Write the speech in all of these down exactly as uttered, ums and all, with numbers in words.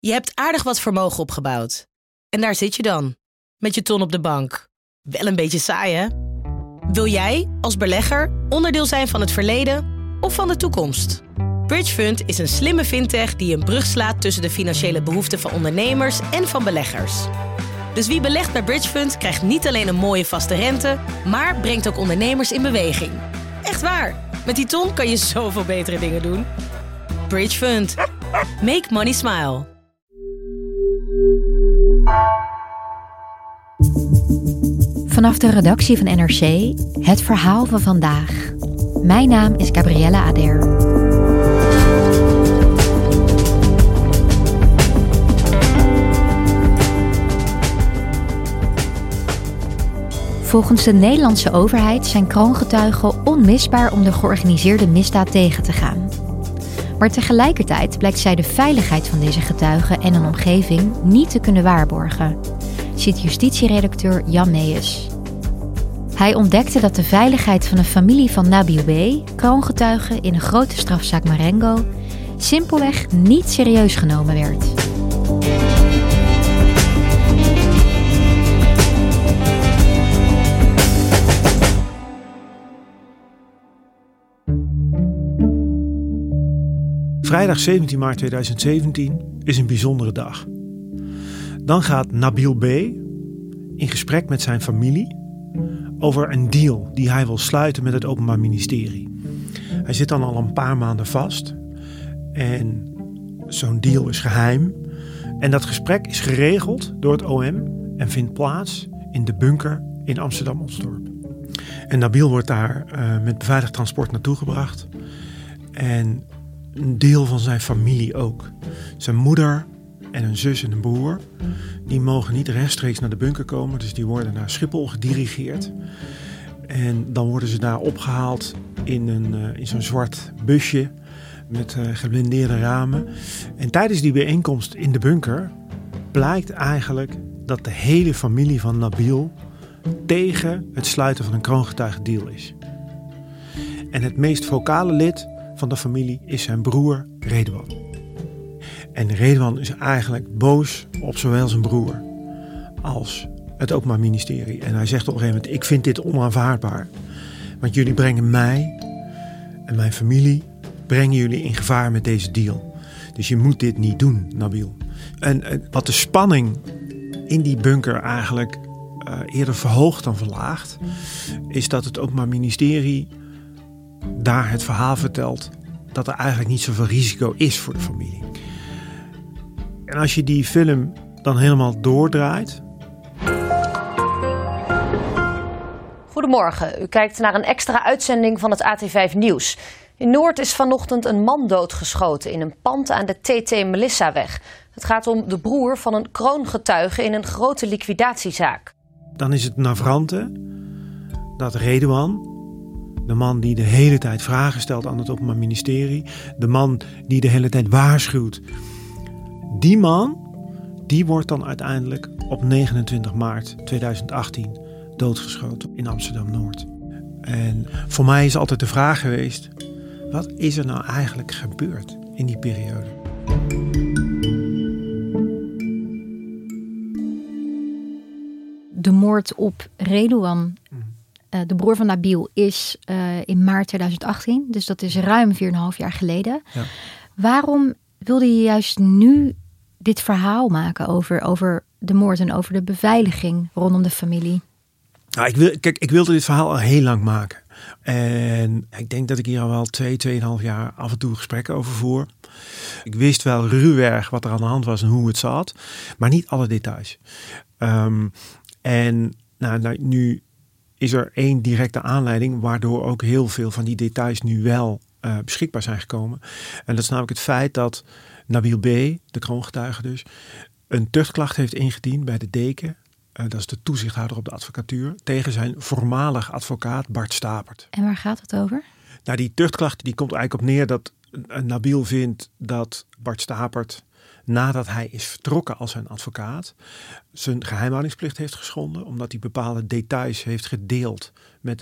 Je hebt aardig wat vermogen opgebouwd. En daar zit je dan, met je ton op de bank. Wel een beetje saai, hè? Wil jij, als belegger, onderdeel zijn van het verleden of van de toekomst? Bridgefund is een slimme fintech die een brug slaat tussen de financiële behoeften van ondernemers en van beleggers. Dus wie belegt bij Bridgefund krijgt niet alleen een mooie vaste rente, maar brengt ook ondernemers in beweging. Echt waar, met die ton kan je zoveel betere dingen doen. Bridgefund. Make money smile. Vanaf de redactie van N R C, het verhaal van vandaag. Mijn naam is Gabriella Ader. Volgens de Nederlandse overheid zijn kroongetuigen onmisbaar om de georganiseerde misdaad tegen te gaan. Maar tegelijkertijd blijkt zij de veiligheid van deze getuigen en hun omgeving niet te kunnen waarborgen, ziet justitieredacteur Jan Meijers. Hij ontdekte dat de veiligheid van de familie van Nabil B., kroongetuige in een grote strafzaak Marengo, simpelweg niet serieus genomen werd. Vrijdag zeventien maart tweeduizend zeventien is een bijzondere dag. Dan gaat Nabil B. in gesprek met zijn familie over een deal die hij wil sluiten met het Openbaar Ministerie. Hij zit dan al een paar maanden vast en zo'n deal is geheim. En dat gesprek is geregeld door het O M en vindt plaats in de bunker in Amsterdam-Osdorp. En Nabil wordt daar uh, met beveiligd transport naartoe gebracht. En een deel van zijn familie ook. Zijn moeder en een zus en een broer, die mogen niet rechtstreeks naar de bunker komen. Dus die worden naar Schiphol gedirigeerd. En dan worden ze daar opgehaald in, een, uh, in zo'n zwart busje met uh, geblindeerde ramen. En tijdens die bijeenkomst in de bunker blijkt eigenlijk dat de hele familie van Nabil tegen het sluiten van een kroongetuigendeal is. En het meest vocale lid van de familie is zijn broer Redouan. En Redouan is eigenlijk boos op zowel zijn broer als het Openbaar Ministerie. En hij zegt op een gegeven moment: ik vind dit onaanvaardbaar. Want jullie brengen mij en mijn familie brengen jullie in gevaar met deze deal. Dus je moet dit niet doen, Nabil. En, en wat de spanning in die bunker eigenlijk uh, eerder verhoogt dan verlaagt, is dat het Openbaar Ministerie daar het verhaal vertelt dat er eigenlijk niet zoveel risico is voor de familie. En als je die film dan helemaal doordraait. Goedemorgen, u kijkt naar een extra uitzending van het A T vijf Nieuws. In Noord is vanochtend een man doodgeschoten in een pand aan de T T Melissaweg. Het gaat om de broer van een kroongetuige in een grote liquidatiezaak. Dan is het navrante dat Redouan, de man die de hele tijd vragen stelt aan het Openbaar Ministerie, de man die de hele tijd waarschuwt, die man, die wordt dan uiteindelijk op negenentwintig maart tweeduizend achttien doodgeschoten in Amsterdam-Noord. En voor mij is altijd de vraag geweest: wat is er nou eigenlijk gebeurd in die periode? De moord op Redouan, uh, de broer van Nabil, is uh, in maart tweeduizend achttien. Dus dat is ruim vier en een half jaar geleden. Ja. Waarom wilde je juist nu dit verhaal maken over, over de moord en over de beveiliging rondom de familie? Nou, ik wil, kijk, ik wilde dit verhaal al heel lang maken. En ik denk dat ik hier al wel twee, tweeënhalf jaar af en toe gesprekken over voer. Ik wist wel ruwweg wat er aan de hand was en hoe het zat, maar niet alle details. Um, en nou, nou, nu is er één directe aanleiding waardoor ook heel veel van die details nu wel uh, beschikbaar zijn gekomen. En dat is namelijk het feit dat Nabil B., de kroongetuige dus, een tuchtklacht heeft ingediend bij de deken. Uh, dat is de toezichthouder op de advocatuur, tegen zijn voormalig advocaat Bart Stapert. En waar gaat het over? Nou, die tuchtklacht die komt eigenlijk op neer dat uh, Nabil vindt dat Bart Stapert, nadat hij is vertrokken als zijn advocaat, zijn geheimhoudingsplicht heeft geschonden, omdat hij bepaalde details heeft gedeeld met een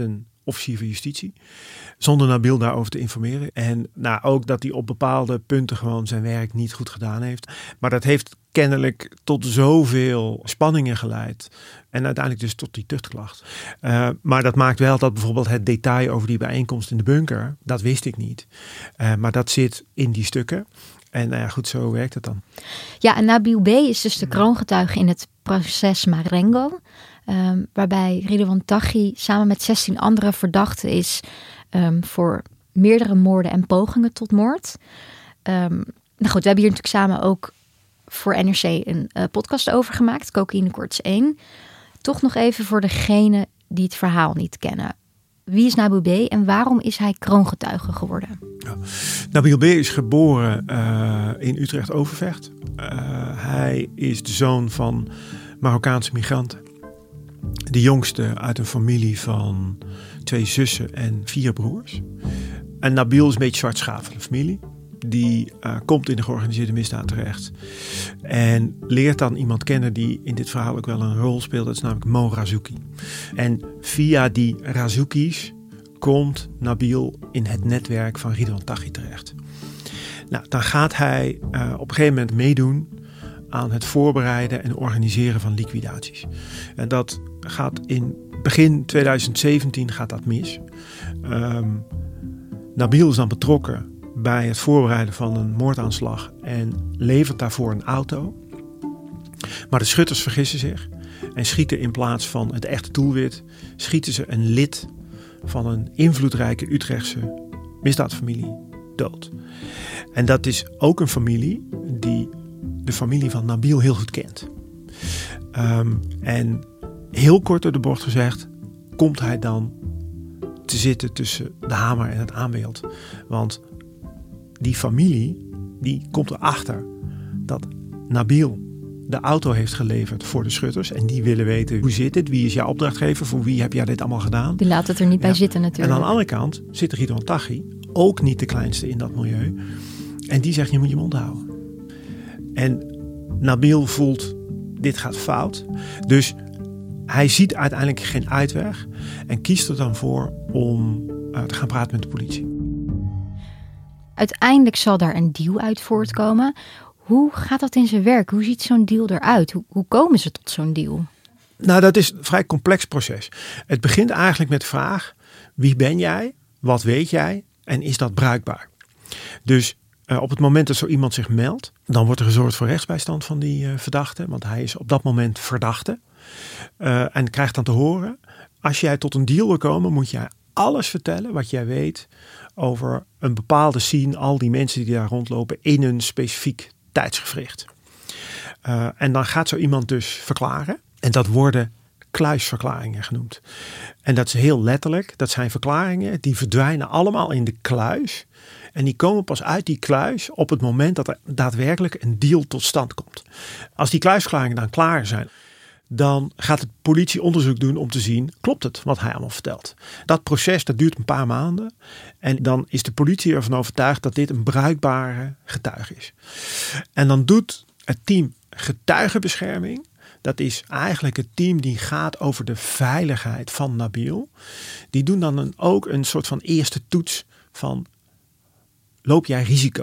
officier van justitie. Zonder Nabil daarover te informeren. En nou, ook dat hij op bepaalde punten gewoon zijn werk niet goed gedaan heeft. Maar dat heeft kennelijk tot zoveel spanningen geleid. En uiteindelijk dus tot die tuchtklacht. Uh, maar dat maakt wel dat bijvoorbeeld het detail over die bijeenkomst in de bunker, dat wist ik niet. Uh, maar dat zit in die stukken. En nou ja, goed, zo werkt het dan. Ja, en Nabil B. is dus de kroongetuige in het proces Marengo. Um, waarbij Ridwan Taghi samen met zestien andere verdachten is um, voor meerdere moorden en pogingen tot moord. Um, nou goed, we hebben hier natuurlijk samen ook voor N R C een uh, podcast over gemaakt. Cocaïne Courts één. Toch nog even voor degenen die het verhaal niet kennen. Wie is Nabil B. en waarom is hij kroongetuige geworden? Ja. Nabil B. is geboren uh, in Utrecht-Overvecht. Uh, hij is de zoon van Marokkaanse migranten. De jongste uit een familie van twee zussen en vier broers. En Nabil is een beetje zwart schaap van de familie. Die uh, komt in de georganiseerde misdaad terecht. En leert dan iemand kennen die in dit verhaal ook wel een rol speelt. Dat is namelijk Mo Razouki. En via die Razoukis komt Nabil in het netwerk van Ridwan Taghi terecht. Nou, dan gaat hij uh, op een gegeven moment meedoen aan het voorbereiden en organiseren van liquidaties. En dat gaat in begin twintig zeventien gaat dat mis. Um, Nabil is dan betrokken bij het voorbereiden van een moordaanslag en levert daarvoor een auto. Maar de schutters vergissen zich en schieten in plaats van het echte doelwit, schieten ze een lid van een invloedrijke Utrechtse misdaadfamilie dood. En dat is ook een familie die de familie van Nabil heel goed kent. Um, en heel kort door de bocht gezegd, komt hij dan te zitten tussen de hamer en het aanbeeld. Want die familie, die komt erachter dat Nabil de auto heeft geleverd voor de schutters. En die willen weten, hoe zit het? Wie is jouw opdrachtgever? Voor wie heb jij dit allemaal gedaan? Die laat het er niet bij ja. zitten natuurlijk. En aan de andere kant zit Ridwan Taghi, ook niet de kleinste in dat milieu. En die zegt, je moet je mond houden. En Nabil voelt, dit gaat fout. Dus hij ziet uiteindelijk geen uitweg. En kiest er dan voor om uh, te gaan praten met de politie. Uiteindelijk zal daar een deal uit voortkomen. Hoe gaat dat in zijn werk? Hoe ziet zo'n deal eruit? Hoe, hoe komen ze tot zo'n deal? Nou, dat is een vrij complex proces. Het begint eigenlijk met de vraag, wie ben jij? Wat weet jij? En is dat bruikbaar? Dus uh, op het moment dat zo iemand zich meldt, dan wordt er gezorgd voor rechtsbijstand van die uh, verdachte. Want hij is op dat moment verdachte. Uh, en krijgt dan te horen, als jij tot een deal wil komen, moet jij alles vertellen wat jij weet over een bepaalde scene, al die mensen die daar rondlopen in een specifiek tijdsgevricht. Uh, en dan gaat zo iemand dus verklaren. En dat worden kluisverklaringen genoemd. En dat is heel letterlijk. Dat zijn verklaringen die verdwijnen allemaal in de kluis. En die komen pas uit die kluis op het moment dat er daadwerkelijk een deal tot stand komt. Als die kluisverklaringen dan klaar zijn, dan gaat de politie onderzoek doen om te zien, klopt het wat hij allemaal vertelt. Dat proces dat duurt een paar maanden. En dan is de politie ervan overtuigd dat dit een bruikbare getuige is. En dan doet het team getuigenbescherming, dat is eigenlijk het team die gaat over de veiligheid van Nabil. Die doen dan een, ook een soort van eerste toets van, loop jij risico?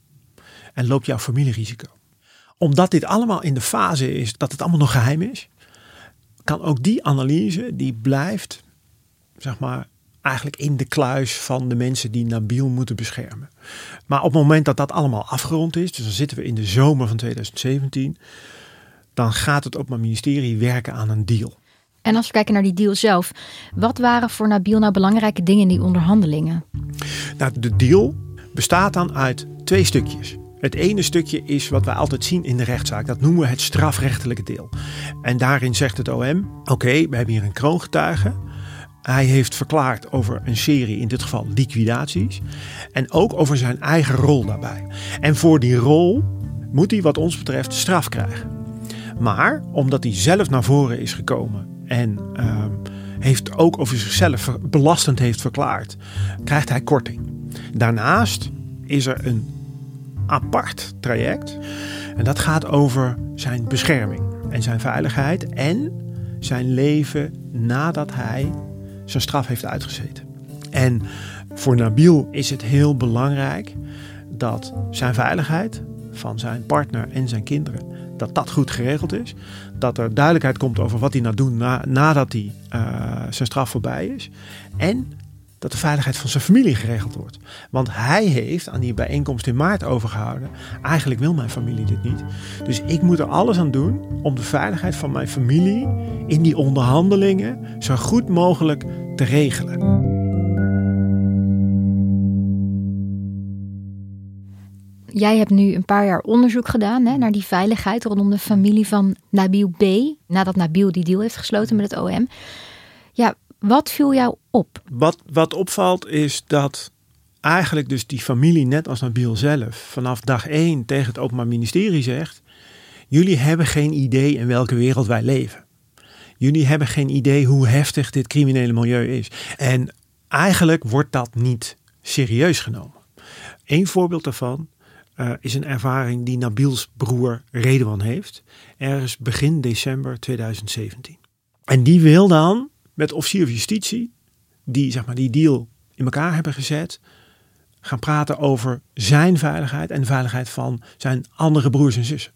En loopt jouw familie risico? Omdat dit allemaal in de fase is dat het allemaal nog geheim is, kan ook die analyse, die blijft, zeg maar, eigenlijk in de kluis van de mensen die Nabil moeten beschermen. Maar op het moment dat dat allemaal afgerond is, dus dan zitten we in de zomer van twintig zeventien, dan gaat het Openbaar Ministerie werken aan een deal. En als we kijken naar die deal zelf, wat waren voor Nabil nou belangrijke dingen in die onderhandelingen? Nou, de deal bestaat dan uit twee stukjes. Het ene stukje is wat wij altijd zien in de rechtszaak. Dat noemen we het strafrechtelijke deel. En daarin zegt het O M, oké, okay, we hebben hier een kroongetuige. Hij heeft verklaard over een serie, in dit geval liquidaties. En ook over zijn eigen rol daarbij. En voor die rol moet hij wat ons betreft straf krijgen. Maar omdat hij zelf naar voren is gekomen en uh, heeft ook over zichzelf belastend heeft verklaard, krijgt hij korting. Daarnaast is er een apart traject. En dat gaat over zijn bescherming en zijn veiligheid en zijn leven nadat hij zijn straf heeft uitgezeten. En voor Nabil is het heel belangrijk dat zijn veiligheid van zijn partner en zijn kinderen, dat dat goed geregeld is. Dat er duidelijkheid komt over wat hij nou doet na, nadat hij uh, zijn straf voorbij is. En dat de veiligheid van zijn familie geregeld wordt. Want hij heeft aan die bijeenkomst in maart overgehouden. Eigenlijk wil mijn familie dit niet. Dus ik moet er alles aan doen om de veiligheid van mijn familie in die onderhandelingen zo goed mogelijk te regelen. Jij hebt nu een paar jaar onderzoek gedaan hè, naar die veiligheid rondom de familie van Nabil B. Nadat Nabil die deal heeft gesloten met het O M. Ja, wat viel jou op? Wat, wat opvalt is dat eigenlijk dus die familie, net als Nabil zelf, vanaf dag één tegen het Openbaar Ministerie zegt: jullie hebben geen idee in welke wereld wij leven. Jullie hebben geen idee hoe heftig dit criminele milieu is. En eigenlijk wordt dat niet serieus genomen. Eén voorbeeld daarvan uh, is een ervaring die Nabils broer Redouan heeft. Ergens begin december tweeduizend zeventien. En die wil dan met officier van justitie, die zeg maar die deal in elkaar hebben gezet, gaan praten over zijn veiligheid en de veiligheid van zijn andere broers en zussen.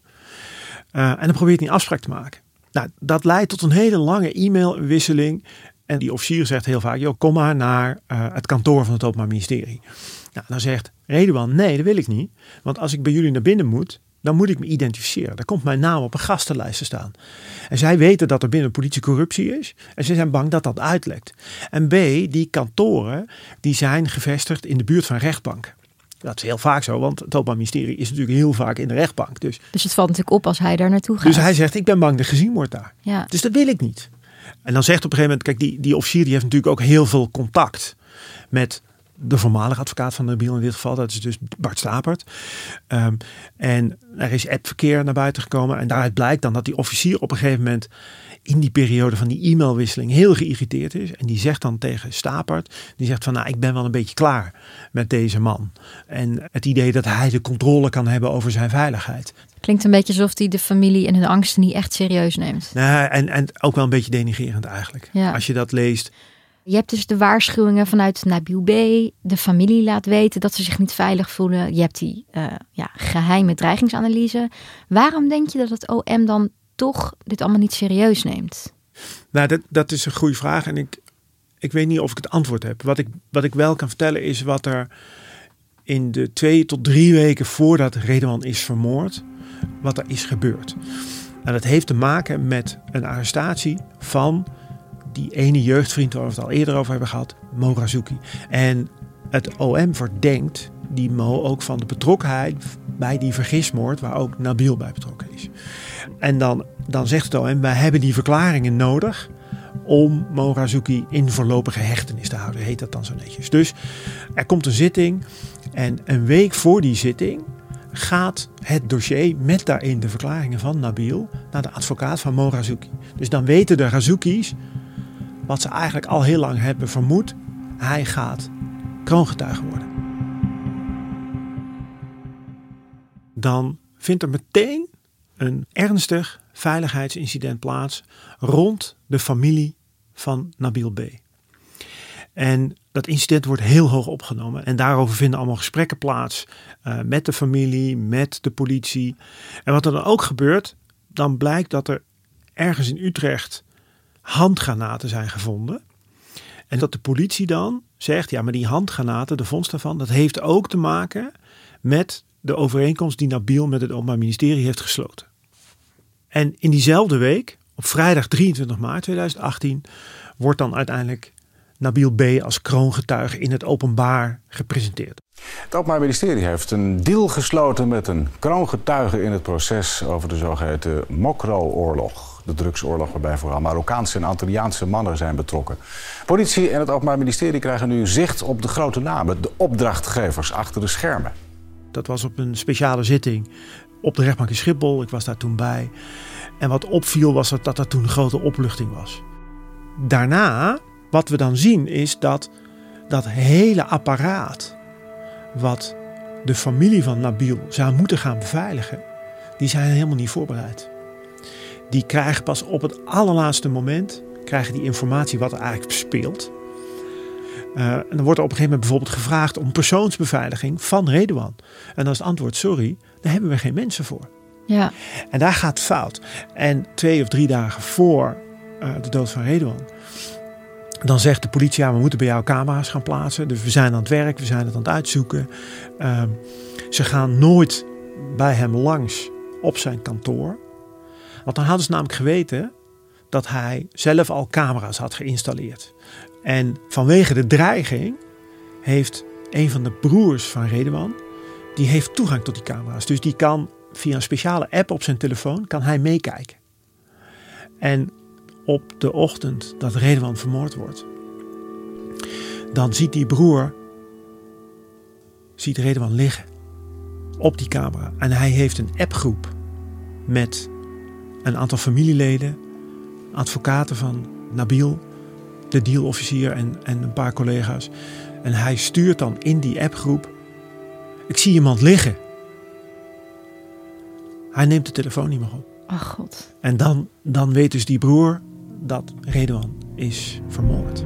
Uh, en dan probeert hij een afspraak te maken. Nou, dat leidt tot een hele lange e-mailwisseling. En die officier zegt heel vaak: joh, kom maar naar uh, het kantoor van het Openbaar Ministerie. Nou, dan zegt Redouan: nee, dat wil ik niet. Want als ik bij jullie naar binnen moet, dan moet ik me identificeren. Daar komt mijn naam op een gastenlijst te staan. En zij weten dat er binnen de politie corruptie is. En ze zijn bang dat dat uitlekt. En B, die kantoren die zijn gevestigd in de buurt van rechtbanken. Dat is heel vaak zo, want het Openbaar Ministerie is natuurlijk heel vaak in de rechtbank. Dus, dus het valt natuurlijk op als hij daar naartoe gaat. Dus hij zegt: ik ben bang dat gezien wordt daar. Ja. Dus dat wil ik niet. En dan zegt op een gegeven moment, kijk, die, die officier die heeft natuurlijk ook heel veel contact met de voormalige advocaat van Nabil in dit geval. Dat is dus Bart Stapert. Um, en er is appverkeer naar buiten gekomen. En daaruit blijkt dan dat die officier op een gegeven moment in die periode van die e-mailwisseling heel geïrriteerd is. En die zegt dan tegen Stapert, die zegt van: nou, ik ben wel een beetje klaar met deze man. En het idee dat hij de controle kan hebben over zijn veiligheid. Klinkt een beetje alsof hij de familie en hun angsten niet echt serieus neemt. Nou, en, en ook wel een beetje denigrerend eigenlijk. Ja. Als je dat leest. Je hebt dus de waarschuwingen vanuit Nabil B. De familie laat weten dat ze zich niet veilig voelen. Je hebt die uh, ja, geheime dreigingsanalyse. Waarom denk je dat het O M dan toch dit allemaal niet serieus neemt? Nou, dat, dat is een goede vraag. En ik, ik weet niet of ik het antwoord heb. Wat ik, wat ik wel kan vertellen is wat er in de twee tot drie weken voordat Redouan is vermoord, wat er is gebeurd. En dat heeft te maken met een arrestatie van die ene jeugdvriend waar we het al eerder over hebben gehad, Mo Razouki. En het O M verdenkt die Mo ook van de betrokkenheid bij die vergismoord waar ook Nabil bij betrokken is. En dan, dan zegt het O M: wij hebben die verklaringen nodig om Mo Razouki in voorlopige hechtenis te houden, heet dat dan zo netjes. Dus er komt een zitting en een week voor die zitting gaat het dossier met daarin de verklaringen van Nabil naar de advocaat van Mo Razouki. Dus dan weten de Razoukis wat ze eigenlijk al heel lang hebben vermoed: hij gaat kroongetuige worden. Dan vindt er meteen een ernstig veiligheidsincident plaats rond de familie van Nabil B. En dat incident wordt heel hoog opgenomen. En daarover vinden allemaal gesprekken plaats uh, met de familie, met de politie. En wat er dan ook gebeurt, dan blijkt dat er ergens in Utrecht handgranaten zijn gevonden. En dat de politie dan zegt: ja, maar die handgranaten, de vondst daarvan, dat heeft ook te maken met de overeenkomst die Nabil met het Openbaar Ministerie heeft gesloten. En in diezelfde week, op vrijdag drieëntwintig maart tweeduizend achttien, wordt dan uiteindelijk Nabil B. als kroongetuige in het openbaar gepresenteerd. Het Openbaar Ministerie heeft een deal gesloten met een kroongetuige in het proces over de zogeheten Mokro-oorlog. De drugsoorlog waarbij vooral Marokkaanse en Antilliaanse mannen zijn betrokken. Politie en het Openbaar Ministerie krijgen nu zicht op de grote namen, de opdrachtgevers achter de schermen. Dat was op een speciale zitting op de rechtbank in Schiphol. Ik was daar toen bij. En wat opviel was dat dat er toen een grote opluchting was. Daarna, wat we dan zien, is dat dat hele apparaat wat de familie van Nabil zou moeten gaan beveiligen, die zijn helemaal niet voorbereid. Die krijgen pas op het allerlaatste moment krijgen die informatie wat er eigenlijk speelt. Uh, en dan wordt er op een gegeven moment bijvoorbeeld gevraagd om persoonsbeveiliging van Redouan. En als het antwoord sorry, daar hebben we geen mensen voor. Ja. En daar gaat het fout. En twee of drie dagen voor uh, de dood van Redouan, dan zegt de politie, ja, we moeten bij jou camera's gaan plaatsen. Dus we zijn aan het werk, we zijn het aan het uitzoeken. Uh, ze gaan nooit bij hem langs op zijn kantoor. Want dan hadden ze namelijk geweten dat hij zelf al camera's had geïnstalleerd. En vanwege de dreiging heeft een van de broers van Redouan, die heeft toegang tot die camera's. Dus die kan via een speciale app op zijn telefoon, kan hij meekijken. En op de ochtend dat Redouan vermoord wordt, dan ziet die broer, ziet Redouan liggen op die camera. En hij heeft een appgroep met een aantal familieleden, advocaten van Nabil, de dealofficier en, en een paar collega's. En hij stuurt dan in die appgroep, ik zie iemand liggen. Hij neemt de telefoon niet meer op. Oh god. En dan, dan weet dus die broer dat Redouan is vermoord.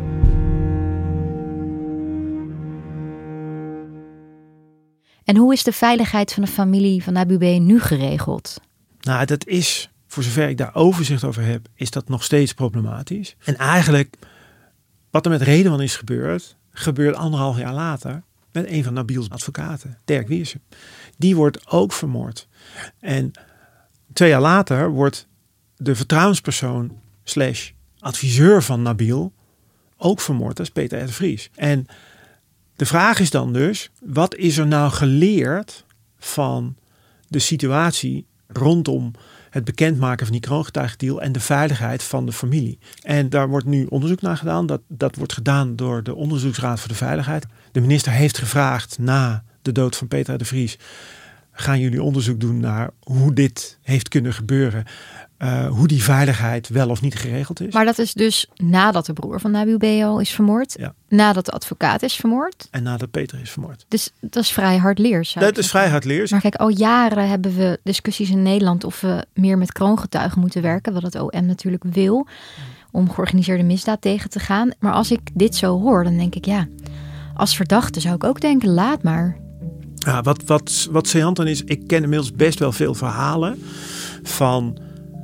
En hoe is de veiligheid van de familie van Abu B nu geregeld? Nou, dat is, voor zover ik daar overzicht over heb, is dat nog steeds problematisch. En eigenlijk, wat er met Redouan is gebeurd, gebeurt anderhalf jaar later met een van Nabil's advocaten, Dirk Wiersum. Die wordt ook vermoord. En twee jaar later wordt de vertrouwenspersoon slash adviseur van Nabil ook vermoord. Dat is Peter R. de Vries. En de vraag is dan dus, wat is er nou geleerd van de situatie rondom het bekendmaken van die kroongetuigendeal en de veiligheid van de familie? En daar wordt nu onderzoek naar gedaan. Dat, dat wordt gedaan door de Onderzoeksraad voor de Veiligheid. De minister heeft gevraagd na de dood van Peter R. de Vries, gaan jullie onderzoek doen naar hoe dit heeft kunnen gebeuren? Uh, hoe die veiligheid wel of niet geregeld is. Maar dat is dus nadat de broer van Abu B al is vermoord. Ja. Nadat de advocaat is vermoord. En nadat Peter is vermoord. Dus dat is vrij hardleers. Dat is vrij hardleers. Maar kijk, al jaren hebben we discussies in Nederland of we meer met kroongetuigen moeten werken. Wat het O M natuurlijk wil. Om georganiseerde misdaad tegen te gaan. Maar als ik dit zo hoor, dan denk ik ja. Als verdachte zou ik ook denken, laat maar. Ja, wat, wat, wat saillant dan is, ik ken inmiddels best wel veel verhalen van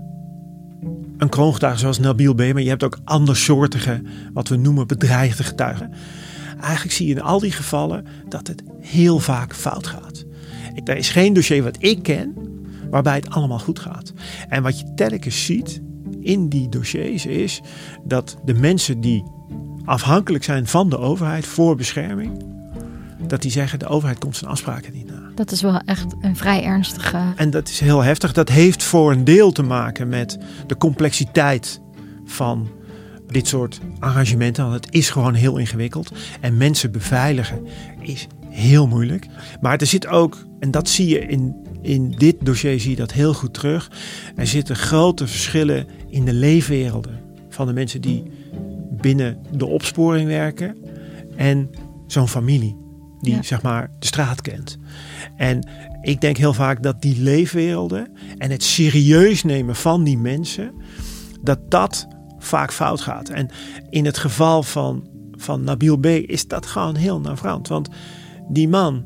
een kroongetuige zoals Nabil B. Maar je hebt ook andersoortige, wat we noemen bedreigde getuigen. Eigenlijk zie je in al die gevallen dat het heel vaak fout gaat. Er is geen dossier wat ik ken waarbij het allemaal goed gaat. En wat je telkens ziet in die dossiers is dat de mensen die afhankelijk zijn van de overheid voor bescherming, dat die zeggen de overheid komt zijn afspraken niet na. Dat is wel echt een vrij ernstige. En dat is heel heftig. Dat heeft voor een deel te maken met de complexiteit van dit soort arrangementen. Want het is gewoon heel ingewikkeld. En mensen beveiligen is heel moeilijk. Maar er zit ook, en dat zie je in, in dit dossier zie je dat heel goed terug. Er zitten grote verschillen in de leefwerelden van de mensen die binnen de opsporing werken en zo'n familie die ja. zeg maar de straat kent. En ik denk heel vaak dat die leefwerelden en het serieus nemen van die mensen, dat dat vaak fout gaat. En in het geval van, van Nabil B. is dat gewoon heel navrant. Want die man,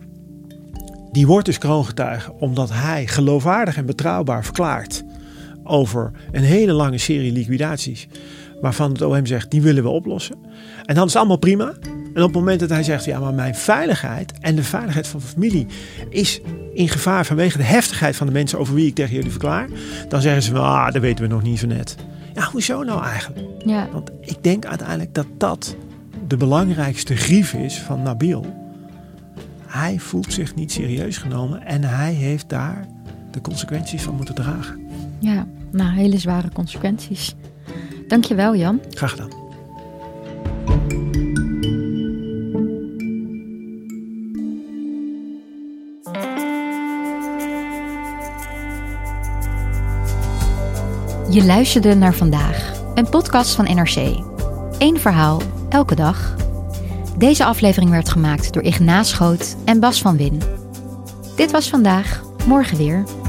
die wordt dus kroongetuige omdat hij geloofwaardig en betrouwbaar verklaart over een hele lange serie liquidaties waarvan het O M zegt, die willen we oplossen. En dan is het allemaal prima. En op het moment dat hij zegt, ja, maar mijn veiligheid en de veiligheid van mijn familie is in gevaar vanwege de heftigheid van de mensen over wie ik tegen jullie verklaar, dan zeggen ze, ah, dat weten we nog niet zo net. Ja, hoezo nou eigenlijk? Ja. Want ik denk uiteindelijk dat dat de belangrijkste grief is van Nabil. Hij voelt zich niet serieus genomen en hij heeft daar de consequenties van moeten dragen. Ja, nou, hele zware consequenties. Dankjewel, Jan. Graag gedaan. Je luisterde naar Vandaag, een podcast van N R C. Eén verhaal, elke dag. Deze aflevering werd gemaakt door Ignace Schoot en Bas van Win. Dit was Vandaag, morgen weer.